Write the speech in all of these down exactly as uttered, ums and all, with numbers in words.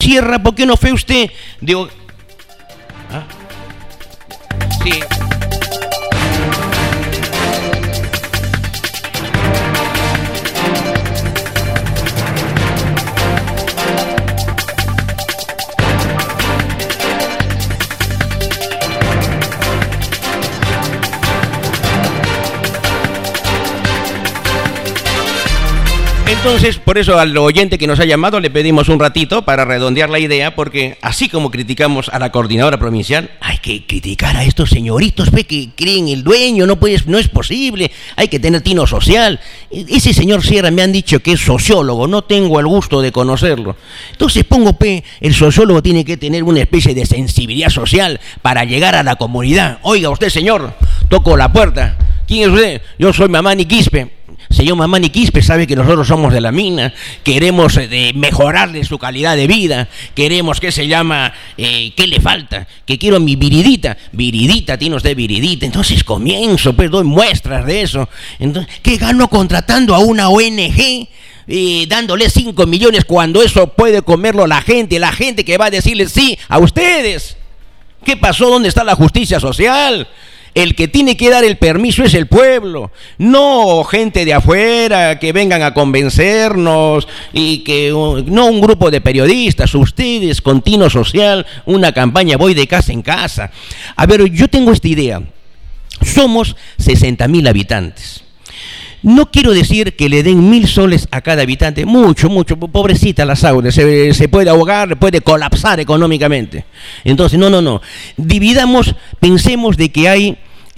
Sierra, ¿por qué no fue usted de... ¿Ah? Sí. Entonces, por eso al oyente que nos ha llamado le pedimos un ratito para redondear la idea, porque así como criticamos a la coordinadora provincial, hay que criticar a estos señoritos pe, que creen el dueño, no, puedes, no es posible, hay que tener tino social. Ese señor Sierra me han dicho que es sociólogo, no tengo el gusto de conocerlo. Entonces pongo pe, el sociólogo tiene que tener una especie de sensibilidad social para llegar a la comunidad. Oiga usted, señor, toco la puerta. ¿Quién es usted? Yo soy Mamani Quispe. Señor Mamani Quispe sabe que nosotros somos de la mina, queremos eh, mejorarle su calidad de vida, queremos, ¿qué se llama? Eh, ¿Qué le falta? Que quiero mi viridita, viridita, tiene usted viridita. Entonces comienzo, pues doy muestras de eso. Entonces, ¿qué gano contratando a una O N G? Eh, dándole cinco millones cuando eso puede comerlo la gente, la gente que va a decirle sí a ustedes. ¿Qué pasó? ¿Dónde está la justicia social? El que tiene que dar el permiso es el pueblo, no gente de afuera que vengan a convencernos y que no un grupo de periodistas, ustedes, Continuo Social, una campaña voy de casa en casa. A ver, yo tengo esta idea, somos sesenta mil habitantes. No quiero decir que le den mil soles a cada habitante, mucho, mucho, pobrecita la Saude, se, se puede ahogar, puede colapsar económicamente. Entonces, no, no, no, dividamos, pensemos de que hay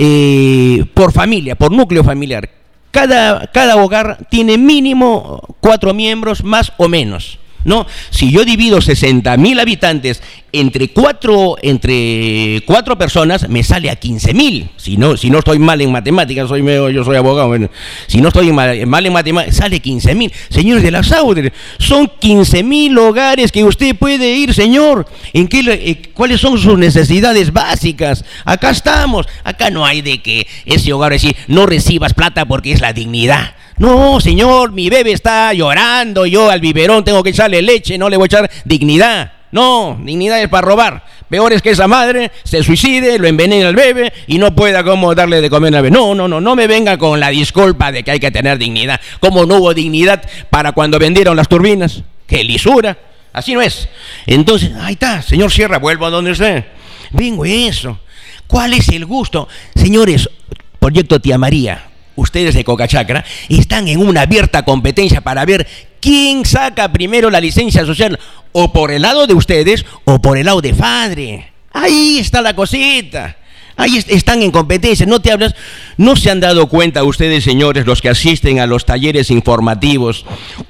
eh, por familia, por núcleo familiar, cada, cada hogar tiene mínimo cuatro miembros más o menos, ¿no? Si yo divido sesenta mil habitantes entre cuatro, entre cuatro personas, me sale a quince mil. Si no, si no estoy mal en matemáticas, soy medio, yo soy abogado, bueno, si no estoy mal, mal en matemáticas, sale quince mil. Señores de la Saude, son quince mil hogares que usted puede ir, señor. ¿En qué, eh, cuáles son sus necesidades básicas? Acá estamos, acá no hay de que ese hogar decir, no recibas plata porque es la dignidad. No, señor, mi bebé está llorando, yo al biberón tengo que echarle leche, no le voy a echar dignidad. No, dignidad es para robar. Peor es que esa madre se suicide, lo envenena al bebé y no pueda como darle de comer al bebé. No, no, no, no me venga con la disculpa de que hay que tener dignidad. ¿Cómo no hubo dignidad para cuando vendieron las turbinas? ¡Qué lisura! Así no es. Entonces, ahí está, señor Sierra, vuelvo a donde esté. Vengo eso. ¿Cuál es el gusto? Señores, Proyecto Tía María, ustedes de Cocachacra están en una abierta competencia para ver quién saca primero la licencia social, o por el lado de ustedes o por el lado de Fadre. Ahí está la cosita. Ahí est- están en competencia, no te hablas. ¿No se han dado cuenta ustedes, señores, los que asisten a los talleres informativos,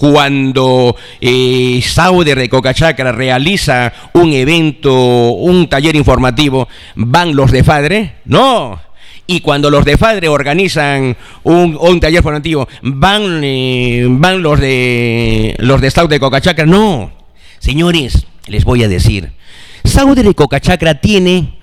cuando eh, Saude de Cocachacra realiza un evento, un taller informativo, van los de Fadre? No. Y cuando los de Fadre organizan un, un taller formativo, van, eh, van los de los de Saude de Cocachacra. No, señores, les voy a decir, Saude de Cocachacra tiene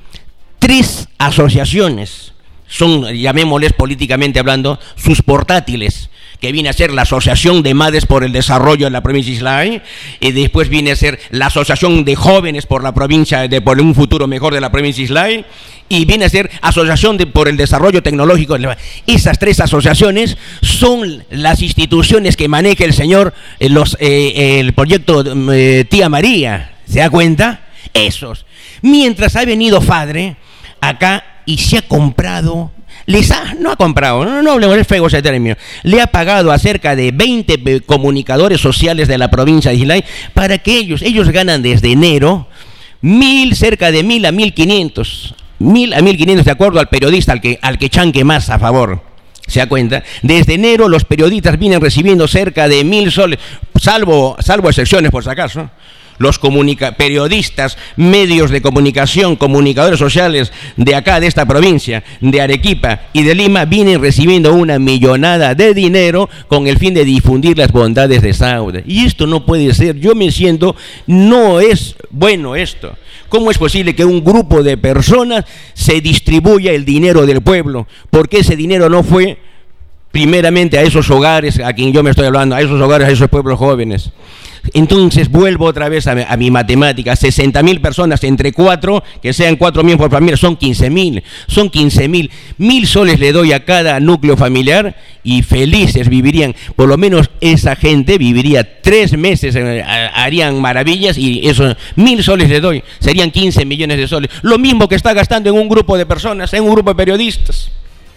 tres asociaciones, son, llamémosles políticamente hablando, sus portátiles, que viene a ser la Asociación de Madres por el Desarrollo en la provincia de Islay, y después viene a ser la Asociación de Jóvenes por la provincia, de por un futuro mejor de la provincia de Islay, y viene a ser Asociación de, por el Desarrollo Tecnológico. Esas tres asociaciones son las instituciones que maneja el señor, eh, los, eh, el proyecto eh, Tía María, ¿se da cuenta? Esos. Mientras ha venido Fadre acá y se ha comprado, les ha, no ha comprado, no, no hablemos, es feo ese término, le ha pagado a cerca de veinte comunicadores sociales de la provincia de Islay para que ellos, ellos ganan desde enero mil, cerca de mil a mil quinientos, mil a mil quinientos de acuerdo al periodista al que, al que chanque más a favor. ¿Se da cuenta? Desde enero los periodistas vienen recibiendo cerca de mil soles, salvo, salvo excepciones por si acaso. Los comunica- periodistas, medios de comunicación, comunicadores sociales de acá, de esta provincia, de Arequipa y de Lima, vienen recibiendo una millonada de dinero con el fin de difundir las bondades de Saude. Y esto no puede ser, yo me siento, no es bueno esto. ¿Cómo es posible que un grupo de personas se distribuya el dinero del pueblo? Porque ese dinero no fue primeramente a esos hogares a quien yo me estoy hablando, a esos hogares, a esos pueblos jóvenes. Entonces vuelvo otra vez a, a mi matemática, sesenta mil personas entre cuatro, que sean cuatro miembros por familia, son quince mil, son quince mil, mil soles le doy a cada núcleo familiar y felices vivirían, por lo menos esa gente viviría tres meses, eh, harían maravillas y eso, mil soles le doy, serían quince millones de soles, lo mismo que está gastando en un grupo de personas, en un grupo de periodistas.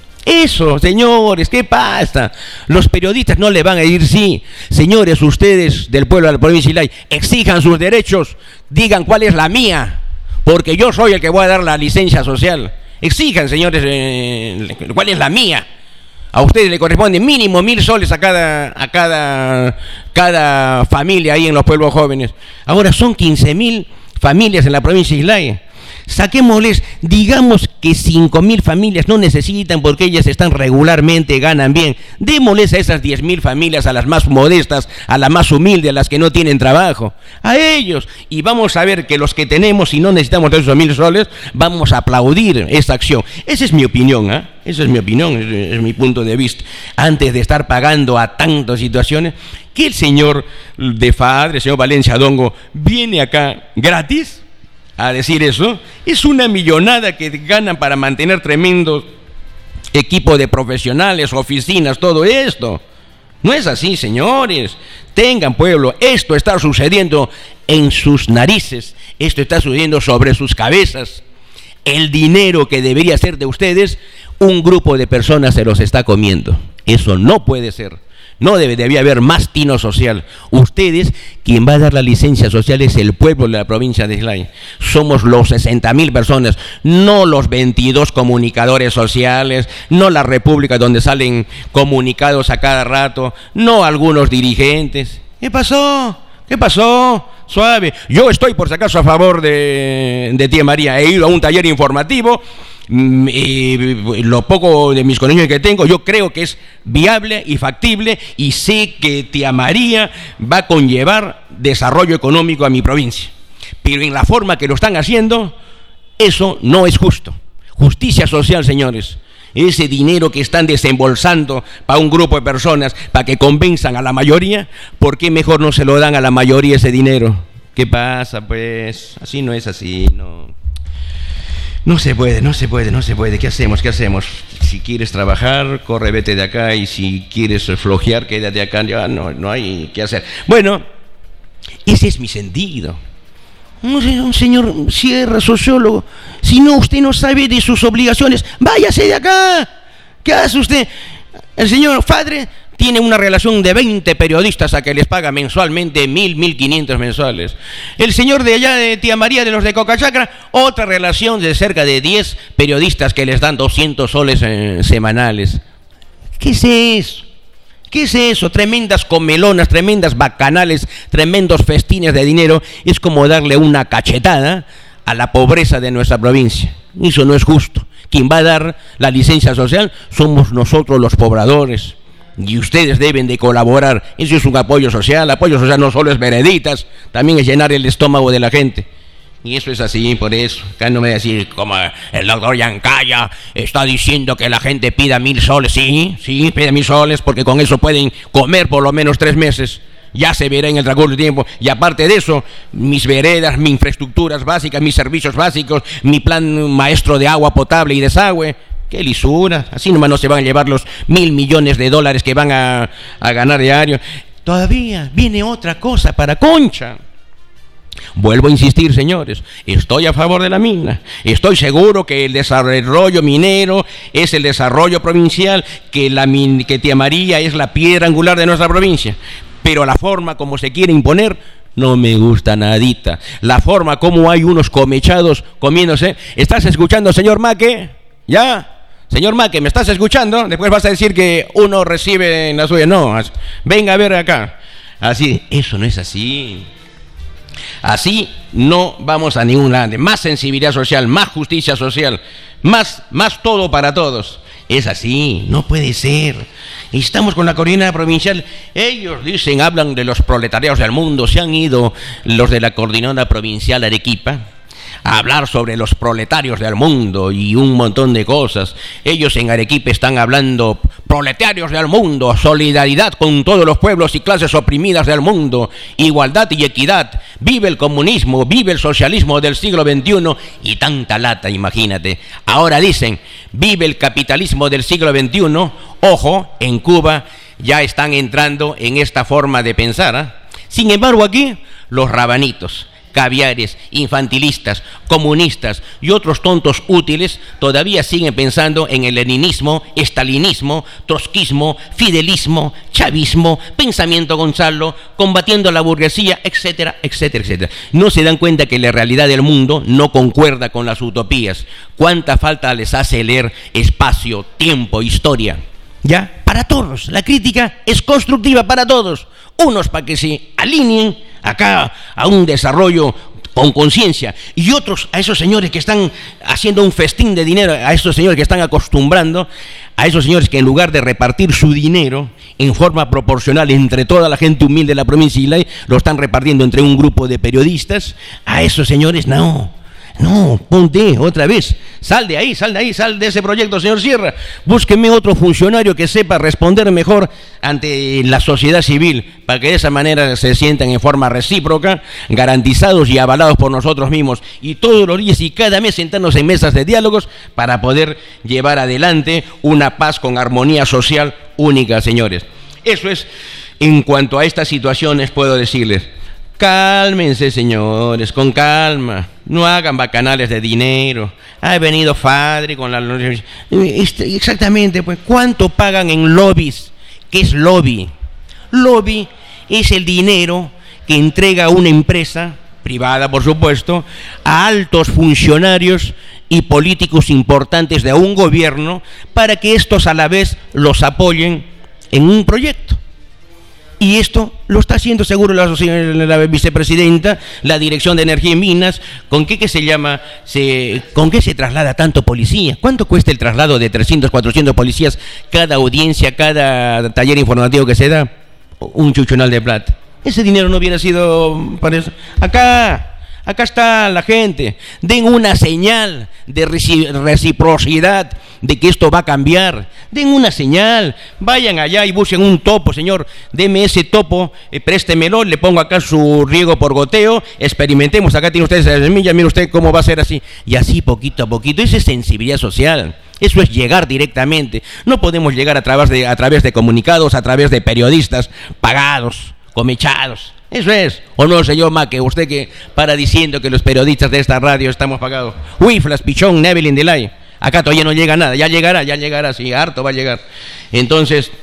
Eso, señores, ¿qué pasa? Los periodistas no le van a decir sí. Señores, ustedes del pueblo de la provincia de Islay, exijan sus derechos, digan cuál es la mía, porque yo soy el que voy a dar la licencia social. Exijan, señores, eh, cuál es la mía. A ustedes le corresponde mínimo mil soles a cada, a cada, cada familia ahí en los pueblos jóvenes. Ahora son quince mil familias en la provincia de Islay. Saquémosles, digamos que cinco mil familias no necesitan porque ellas están regularmente, ganan bien. Démosles a esas diez mil familias, a las más modestas, a las más humildes, a las que no tienen trabajo. A ellos. Y vamos a ver que los que tenemos y no necesitamos de esos mil soles, vamos a aplaudir esa acción. Esa es mi opinión, ¿eh? Esa es mi opinión, es, es mi punto de vista. Antes de estar pagando a tantas situaciones, que el señor de Fadre, el señor Valencia Dongo, viene acá gratis a decir eso, es una millonada que ganan para mantener tremendos equipos de profesionales, oficinas, todo esto. No es así, señores. Tengan pueblo, esto está sucediendo en sus narices, esto está sucediendo sobre sus cabezas. El dinero que debería ser de ustedes, un grupo de personas se los está comiendo. Eso no puede ser. No debe, debía haber más tino social. Ustedes, quien va a dar la licencia social es el pueblo de la provincia de Islay. Somos los sesenta mil personas, no los veintidós comunicadores sociales, no la república donde salen comunicados a cada rato, no algunos dirigentes. ¿Qué pasó? ¿Qué pasó? Suave. Yo estoy, por si acaso, a favor de, de Tía María. He ido a un taller informativo. Y lo poco de mis conocimientos que tengo, yo creo que es viable y factible y sé que Tía María va a conllevar desarrollo económico a mi provincia. Pero en la forma que lo están haciendo, eso no es justo. Justicia social, señores. Ese dinero que están desembolsando para un grupo de personas, para que convenzan a la mayoría, ¿por qué mejor no se lo dan a la mayoría ese dinero? ¿Qué pasa, pues? Así no es así, no. No se puede, no se puede, no se puede. ¿Qué hacemos? ¿Qué hacemos? Si quieres trabajar, corre, vete de acá. Y si quieres flojear, quédate acá. Ya no, no hay qué hacer. Bueno, ese es mi sentido. Un señor Sierra, sociólogo, si no, usted no sabe de sus obligaciones, váyase de acá. ¿Qué hace usted? El señor Fadre tiene una relación de veinte periodistas a que les paga mensualmente mil, mil quinientos mensuales. El señor de allá de Tía María, de los de Cocachacra, otra relación de cerca de diez periodistas que les dan doscientos soles eh, semanales. ¿Qué es eso? ¿Qué es eso? Tremendas comelonas, tremendas bacanales, tremendos festines de dinero. Es como darle una cachetada a la pobreza de nuestra provincia. Eso no es justo. Quien va a dar la licencia social somos nosotros los pobladores. Y ustedes deben de colaborar. Eso es un apoyo social. Apoyo social no solo es vereditas, también es llenar el estómago de la gente. Y eso es así, por eso. Acá no me voy a decir como el doctor Yancaya está diciendo que la gente pida mil soles. Sí, sí, pida mil soles porque con eso pueden comer por lo menos tres meses. Ya se verá en el transcurso del tiempo. Y aparte de eso, mis veredas, mis infraestructuras básicas, mis servicios básicos, mi plan maestro de agua potable y desagüe. ¡Qué lisura! Así nomás no se van a llevar los mil millones de dólares que van a, a ganar diario. Todavía viene otra cosa para Concha. Vuelvo a insistir, señores, estoy a favor de la mina. Estoy seguro que el desarrollo minero es el desarrollo provincial, que, la min, que Tía María es la piedra angular de nuestra provincia. Pero la forma como se quiere imponer no me gusta nadita. La forma como hay unos comechados comiéndose. ¿Estás escuchando, señor Maque? ¿Ya? Señor Maque, ¿me estás escuchando? Después vas a decir que uno recibe en la suya. No, venga a ver acá. Así, eso no es así. Así no vamos a ningún lado. Más sensibilidad social, más justicia social, más, más todo para todos. Es así, no puede ser. Estamos con la coordinadora provincial. Ellos dicen, hablan de los proletariados del mundo. Se han ido los de la coordinadora provincial Arequipa. a hablar sobre los proletarios del mundo y un montón de cosas. Ellos en Arequipa están hablando, proletarios del mundo, solidaridad con todos los pueblos y clases oprimidas del mundo, igualdad y equidad, vive el comunismo, vive el socialismo del siglo veintiuno y tanta lata, imagínate. Ahora dicen, vive el capitalismo del siglo veintiuno, ojo, en Cuba ya están entrando en esta forma de pensar, ¿eh? Sin embargo aquí, los rabanitos, caviares, infantilistas, comunistas y otros tontos útiles todavía siguen pensando en el leninismo, estalinismo, trotskismo, fidelismo, chavismo, pensamiento Gonzalo, combatiendo la burguesía, etcétera, etcétera, etcétera. No se dan cuenta que la realidad del mundo no concuerda con las utopías. ¿Cuánta falta les hace leer espacio, tiempo, historia? ¿Ya? Para todos. La crítica es constructiva para todos. Unos para que se alineen acá a un desarrollo con conciencia, y otros a esos señores que están haciendo un festín de dinero, a esos señores que están acostumbrando, a esos señores que en lugar de repartir su dinero en forma proporcional entre toda la gente humilde de la provincia de Islay, lo están repartiendo entre un grupo de periodistas. A esos señores no. No, ponte otra vez, sal de ahí, sal de ahí, sal de ese proyecto, señor Sierra. Búsqueme otro funcionario que sepa responder mejor ante la sociedad civil, para que de esa manera se sientan en forma recíproca, garantizados y avalados por nosotros mismos, y todos los días y cada mes sentarnos en mesas de diálogos para poder llevar adelante una paz con armonía social única, señores. Eso es, en cuanto a estas situaciones puedo decirles, cálmense, señores, con calma. No hagan bacanales de dinero. Ha venido Fadri con la... Exactamente, pues, ¿cuánto pagan en lobbies? ¿Qué es lobby? Lobby es el dinero que entrega una empresa, privada por supuesto, a altos funcionarios y políticos importantes de un gobierno para que estos a la vez los apoyen en un proyecto. Y esto lo está haciendo seguro la, la vicepresidenta, la Dirección de Energía y Minas. ¿Con qué, qué se llama? Se, ¿Con qué se traslada tanto policía? ¿Cuánto cuesta el traslado de trescientos, cuatrocientos policías cada audiencia, cada taller informativo que se da? Un chuchonal de plata. Ese dinero no hubiera sido para eso. Acá... Acá está la gente. Den una señal de reciprocidad de que esto va a cambiar. Den una señal. Vayan allá y busquen un topo, señor. Deme ese topo, eh, préstemelo, le pongo acá su riego por goteo, experimentemos. Acá tiene usted esa semilla, mire usted cómo va a ser así. Y así poquito a poquito. Esa es sensibilidad social. Eso es llegar directamente. No podemos llegar a través de, a través de comunicados, a través de periodistas pagados, comechados. Eso es, o no, señor Maque, usted que para diciendo que los periodistas de esta radio estamos pagados. Huiflas, Pichón, Neville, Indelay. Acá todavía no llega nada, ya llegará, ya llegará, sí, harto va a llegar. Entonces,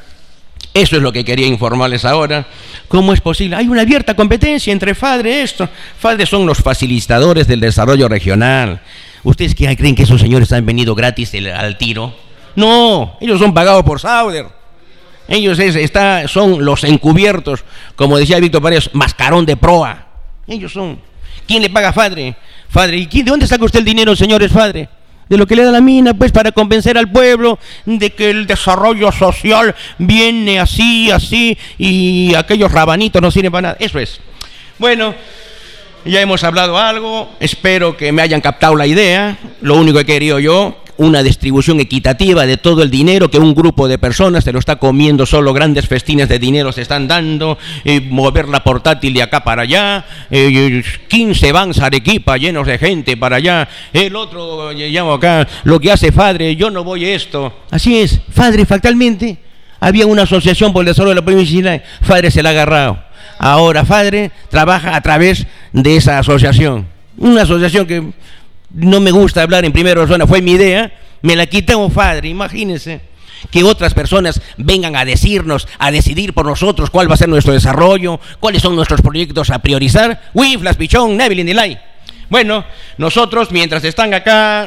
eso es lo que quería informarles ahora. ¿Cómo es posible? Hay una abierta competencia entre FADRE, esto. FADRE son los facilitadores del desarrollo regional. ¿Ustedes qué creen que esos señores han venido gratis el, al tiro? No, ellos son pagados por Sauder. Ellos es, está, son los encubiertos, como decía Víctor Paredes, mascarón de proa. Ellos son. ¿Quién le paga a FADRE? FADRE. ¿Y quién, de dónde saca usted el dinero, señores FADRE? De lo que le da la mina, pues, para convencer al pueblo de que el desarrollo social viene así, así, y aquellos rabanitos no sirven para nada. Eso es. Bueno, ya hemos hablado algo, espero que me hayan captado la idea. Lo único que he querido yo, una distribución equitativa de todo el dinero, que un grupo de personas se lo está comiendo, solo grandes festines de dinero se están dando, eh, mover la portátil de acá para allá, eh, quince vans a Arequipa llenos de gente para allá, el otro, eh, llamo acá, lo que hace FADRE, yo no voy a esto. Así es, FADRE factualmente, había una asociación por el desarrollo de la provincia de Islay, FADRE se la ha agarrado. Ahora FADRE trabaja a través de esa asociación, una asociación que no me gusta hablar en primera persona, fue mi idea, me la quitamos FADRE. Imagínense que otras personas vengan a decirnos, a decidir por nosotros cuál va a ser nuestro desarrollo, cuáles son nuestros proyectos a priorizar. Huiflas, Pichón, Neville, Indelay. Bueno, nosotros mientras están acá,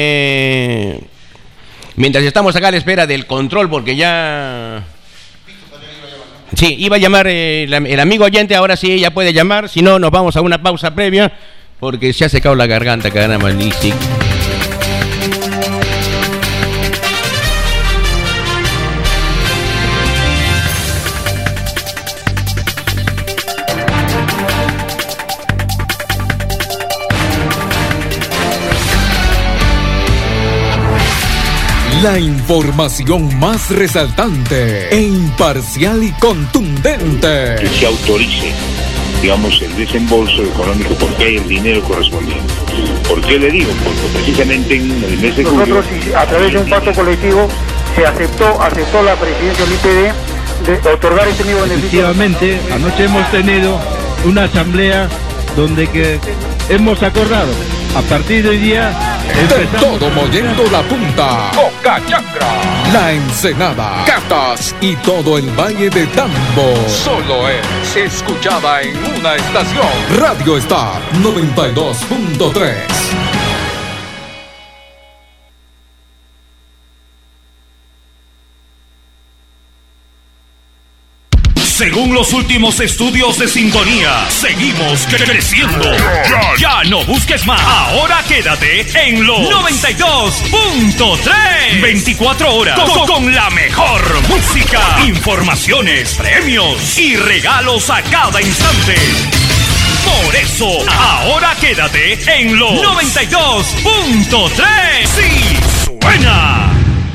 eh, mientras estamos acá a la espera del control, porque ya... Sí, iba a llamar eh, el, el amigo oyente, ahora sí, ya puede llamar, si no nos vamos a una pausa previa, porque se ha secado la garganta, caramba, y sí. La información más resaltante e imparcial y contundente. Que se autorice, digamos, el desembolso económico porque hay el dinero correspondiente. ¿Por qué le digo? Porque precisamente en el mes de julio... Nosotros, a través de un pacto colectivo, se aceptó, aceptó la presidencia del I P D de otorgar este mismo beneficio. Efectivamente, anoche hemos tenido una asamblea donde que hemos acordado, a partir de hoy día... De todo moviendo la punta, Coca Chacra, La Ensenada, Catas y todo el Valle de Tambo. Solo es escuchada en una estación. Radio Star noventa y dos punto tres. Según los últimos estudios de sintonía, seguimos creciendo. Ya, ya no busques más. Ahora quédate en los noventa y dos punto tres. veinticuatro horas con, con la mejor música, informaciones, premios y regalos a cada instante. Por eso, ahora quédate en los noventa y dos punto tres. ¡Sí, suena!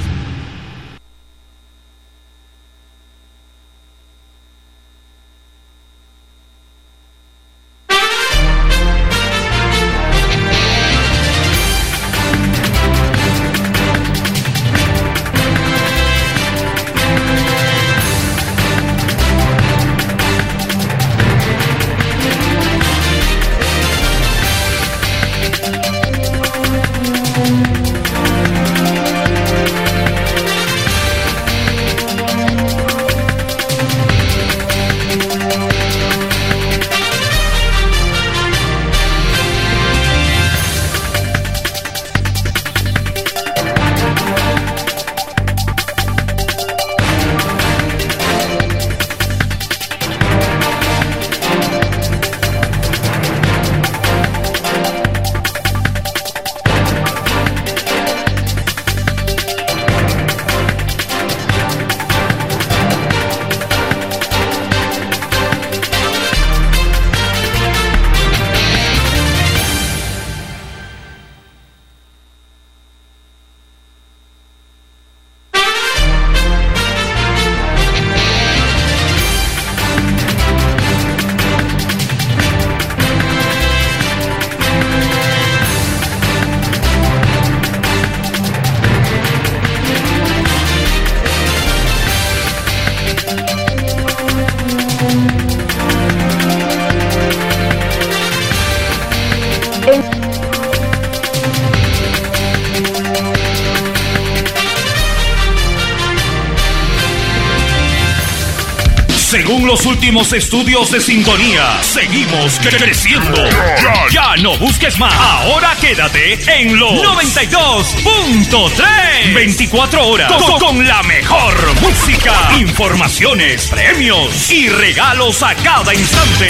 Según los últimos estudios de sintonía, seguimos creciendo. Ya, ya no busques más. Ahora quédate en los noventa y dos punto tres. veinticuatro horas con, con la mejor música, informaciones, premios y regalos a cada instante.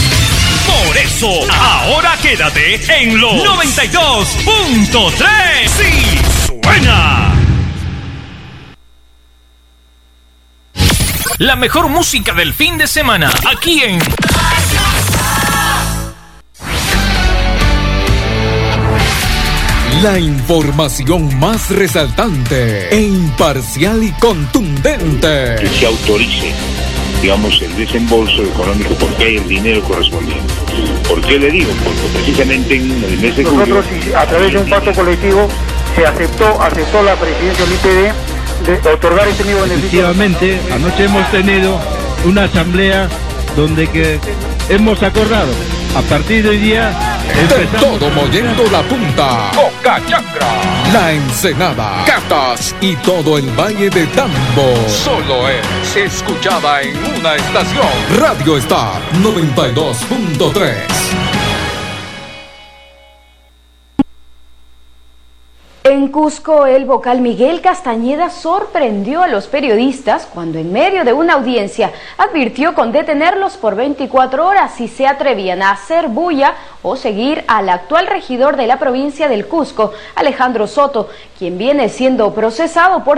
Por eso, ahora quédate en los noventa y dos punto tres. ¡Sí, suena! La mejor música del fin de semana, aquí en... La información más resaltante e imparcial y contundente. Que se autorice, digamos, el desembolso económico porque hay el dinero correspondiente. ¿Por qué le digo? Porque precisamente en el mes de julio... Nosotros, a través de un pacto colectivo, se aceptó, aceptó la presidencia del I P D de otorgar este mismo beneficio. Efectivamente, anoche hemos tenido una asamblea donde que hemos acordado, a partir de hoy día... De todo moviendo la punta, Coca Chacra, La Ensenada, Catas y todo el Valle de Tambo. Solo es escuchada en una estación. Radio Star noventa y dos punto tres. En Cusco, el vocal Miguel Castañeda sorprendió a los periodistas cuando en medio de una audiencia advirtió con detenerlos por veinticuatro horas si se atrevían a hacer bulla o seguir al actual regidor de la provincia del Cusco, Alejandro Soto, quien viene siendo procesado por